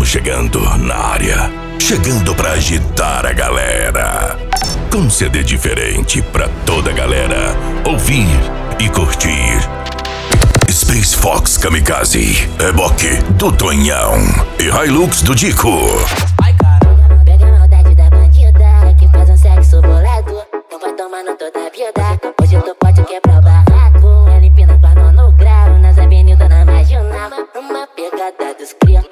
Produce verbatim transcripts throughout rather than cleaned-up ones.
chegando na área, chegando pra agitar a galera. Com C D diferente pra toda a galera ouvir e curtir. Space Fox Kamikaze, reboque do Tonhão e Hilux do Dico. Ai caramba, pega a maldade da bandida que faz um sexo bolado, não vai tomando toda a vida. Hoje tu pode quebrar o barraco, ela empina com a mão no grau, nas avenidas na marginal, uma pegada dos cria.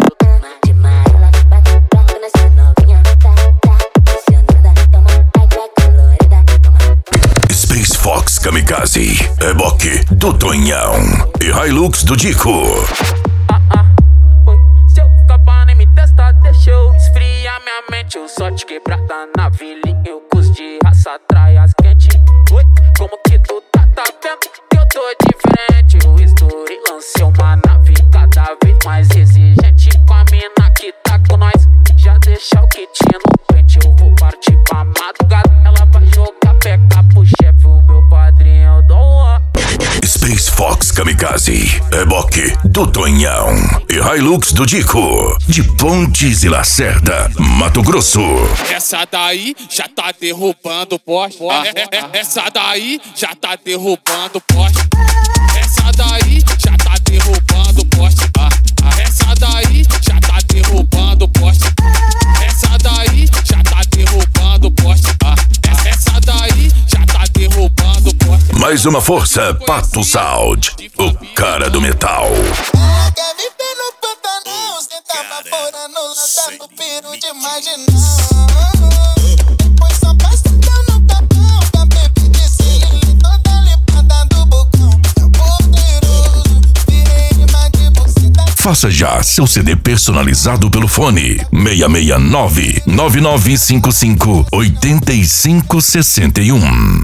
De Maela, bate, bate nessa novinha, tá, tá, pressionada, toma água colorida, toma. Space Fox Kamikaze, reboque do Tonhão e Hilux do Dico. Ah, ah, oi. Se eu ficar pra nem me testar, deixa eu esfriar minha mente. Eu só te quebrada na vilinha, eu cus de raça, traias quente. Oi, como que tu tá, tá vendo que eu tô diferente? Eu estourei, lancei uma nave cada vez mais exigente. Com a mina que tá com nós, já deixa o kit no pente. Eu vou partir pra madrugada, ela vai jogar peca pro chefe, o meu padrinho do Juan. Space Fox Kamikaze, reboque do Tonhão e Hilux do Dico. De Pontes e Lacerda, Mato Grosso. Essa daí já tá derrubando o poste. Essa daí já tá derrubando o poste. Essa daí já tá derrubando o poste. Essa daí já tá derrubando o poste. Essa daí já tá derrubando o poste. Essa daí já tá derrubando o poste. Mais uma força, Pato Sound, o cara do metal. Quer viver no Pantanal, cê tá vaporando lá no piro de marginal. Depois só vai sentando no papel, da bebê de cilindro, toda limpada do bocão. É poderoso, virei rima de bucida. Faça já seu C D personalizado pelo fone seis seis nove, nove nove cinco cinco, oito cinco seis um.